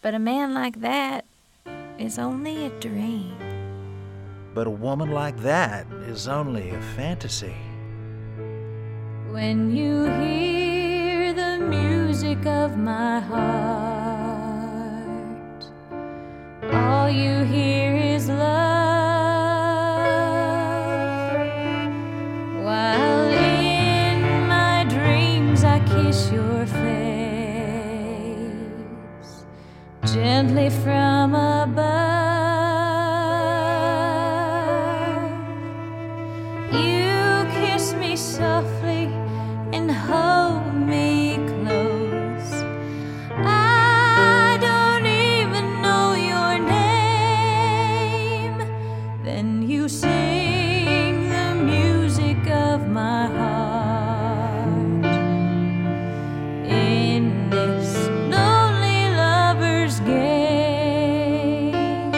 But a man like that is only a dream. But a woman like that is only a fantasy. When you hear the music of my heart, all you hear is love. While in my dreams I kiss your face gently from above. You kiss me softly and hold me close. I don't even know your name. Then you sing the music of my heart in this lonely lover's game.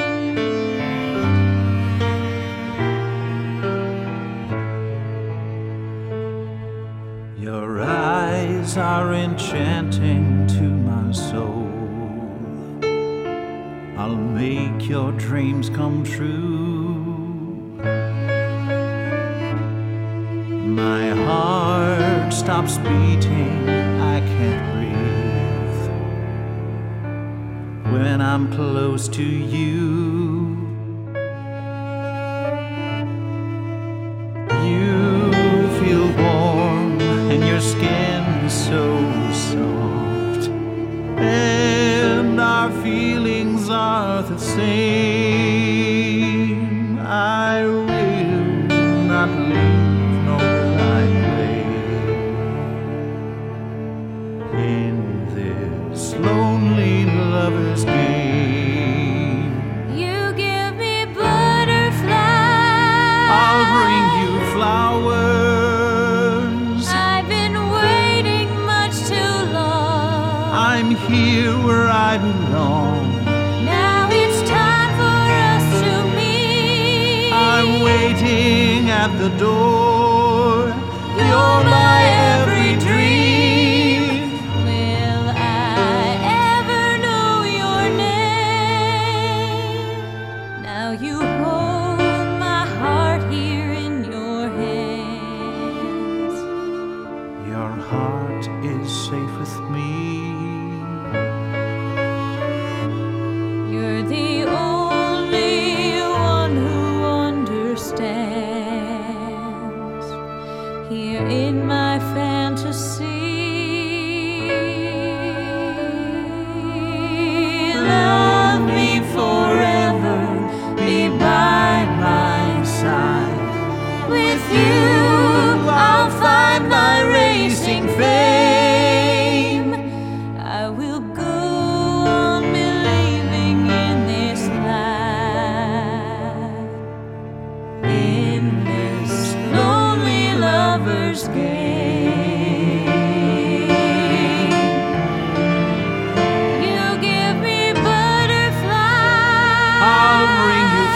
Your eyes are enchanting to my soul. I'll make your dreams come true. My heart stops beating, I can't breathe when I'm close to you. You feel warm and your skin so soft, and our feelings are the same. I will not leave nor will I play in this lonely lover's game. You give me butterflies. I'll bring you flowers. I've been waiting much too long. I'm here where I belong. Now it's time for us to meet. I'm waiting at the door. You're my every dream. Will I ever know your name? Now you hold my heart here in your hands. Your heart is safe with me. You're the only one who understands here in my fantasy. Love me forever, be by my side. With you, I'll find my racing fame. I will go on believing in this life, in this lonely lover's game. You give me butterflies. I'll bring you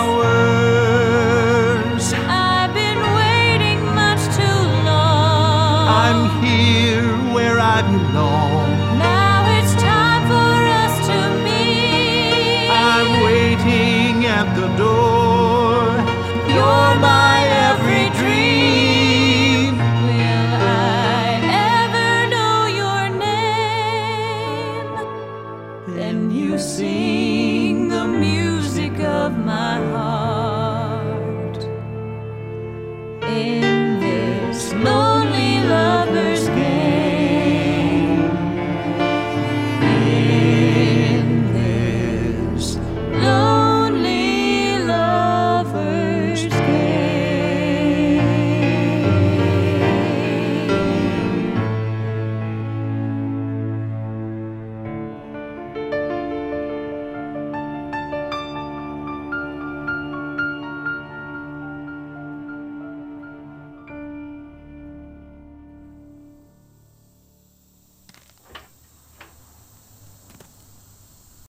flowers. I've been waiting much too long. I'm here where I belong. Now it's time for us to meet. I'm waiting at the door. You're my every dream. Will I ever know your name? Then you sing the music of my heart.